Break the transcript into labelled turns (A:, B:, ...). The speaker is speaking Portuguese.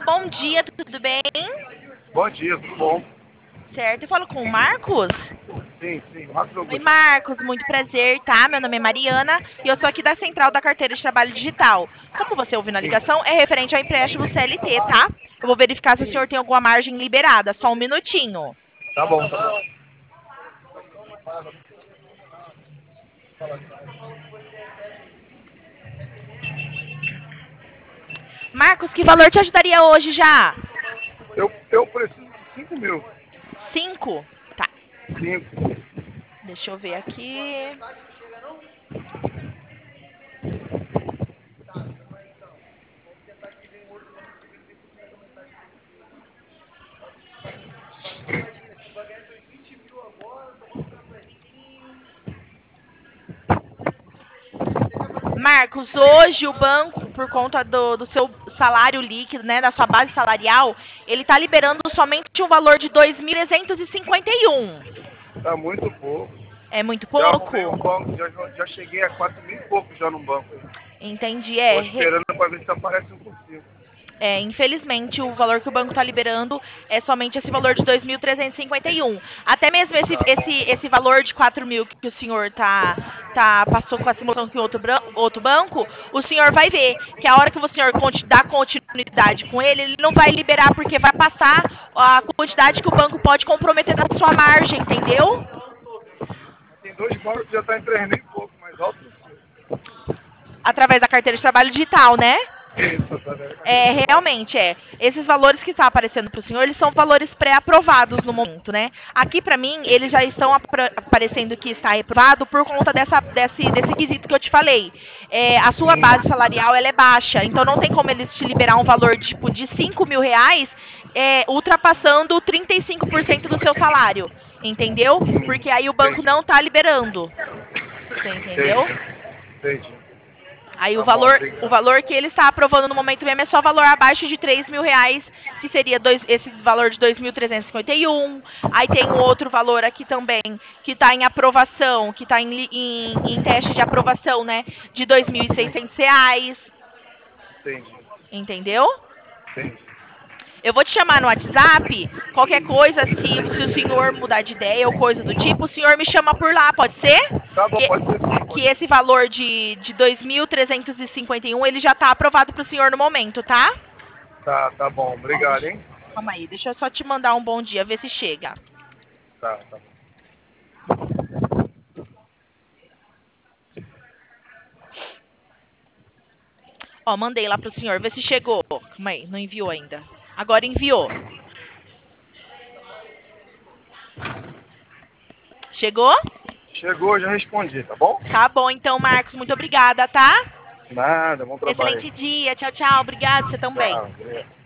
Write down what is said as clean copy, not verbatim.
A: bom dia, tudo bem?
B: Bom dia, tudo bom?
A: Certo, eu falo com o Marcos?
B: Sim, Marcos
A: Oi,
B: Augusto.
A: Marcos, muito prazer, tá? Meu nome é Mariana e eu sou aqui da Central da Carteira de Trabalho Digital. Como você ouviu na
B: Sim,
A: ligação, é referente ao empréstimo CLT, tá? Eu vou verificar se o senhor tem alguma margem liberada, só um minutinho.
B: tá bom, tá bom.
A: Marcos, que valor te ajudaria hoje já?
B: Eu preciso de 5 mil.
A: 5? Tá,
B: 5.
A: deixa eu ver aqui. Marcos, hoje o banco, por conta do seu salário líquido, né, da sua base salarial, ele está liberando somente um valor de 2.351.
B: Tá muito pouco.
A: É muito
B: Já arrumei
A: pouco?
B: um banco, já cheguei a 4 mil e pouco já no banco.
A: Entendi.
B: Tô esperando para ver se aparece um por cima.
A: Infelizmente, o valor que o banco está liberando é somente esse valor de 2.351. Até mesmo esse,
B: Tá bom.
A: esse, esse valor de 4 mil que o senhor passou com a simulação com outro banco, o senhor vai ver que a hora que o senhor dá continuidade com ele não vai liberar porque vai passar a quantidade que o banco pode comprometer da sua margem, entendeu?
B: Tem dois bancos que já tá em 3 mil e pouco, mais alto que o seu.
A: Através da carteira de trabalho digital, né?
B: Isso, tá vendo?
A: Realmente é. Esses valores que estão aparecendo para o senhor, eles são valores pré-aprovados no momento, né? Aqui para mim, eles já estão aparecendo que está aprovado por conta desse quesito que eu te falei. A sua base
B: Sim,
A: salarial, ela é baixa, então não tem como eles te liberar um valor tipo de 5 mil reais, ultrapassando 35% do seu salário, entendeu? Porque aí o banco
B: entendi.
A: não está liberando, você entendeu?
B: Entendi.
A: Aí o
B: Tá bom,
A: valor, o
B: obrigado.
A: valor que ele está aprovando no momento mesmo é só valor abaixo de 3 mil reais, que seria esse valor de 2.351. Aí tem um outro valor aqui também, que está em aprovação, que está em teste de aprovação, né? De 2.600 reais.
B: Entendi.
A: Entendeu?
B: Entendi.
A: Eu vou te chamar no WhatsApp. Qualquer coisa, se o senhor mudar de ideia ou coisa do tipo, o senhor me chama por lá, pode ser?
B: Tá bom,
A: Que,
B: pode ser sim,
A: que
B: pode ser.
A: esse valor de 2.351 ele já está aprovado para o senhor no momento, tá?
B: Tá bom,
A: Ó,
B: obrigado, hein?
A: calma aí, deixa eu só te mandar um bom dia, ver se chega.
B: Tá.
A: Ó, mandei lá pro senhor, ver se chegou. Calma aí, não enviou ainda. Agora enviou. Chegou?
B: Chegou, já respondi, tá bom?
A: Tá bom, então, Marcos, muito obrigada, tá?
B: Nada, bom trabalho.
A: Excelente dia. Tchau, tchau. Obrigada, você também.
B: Tchau.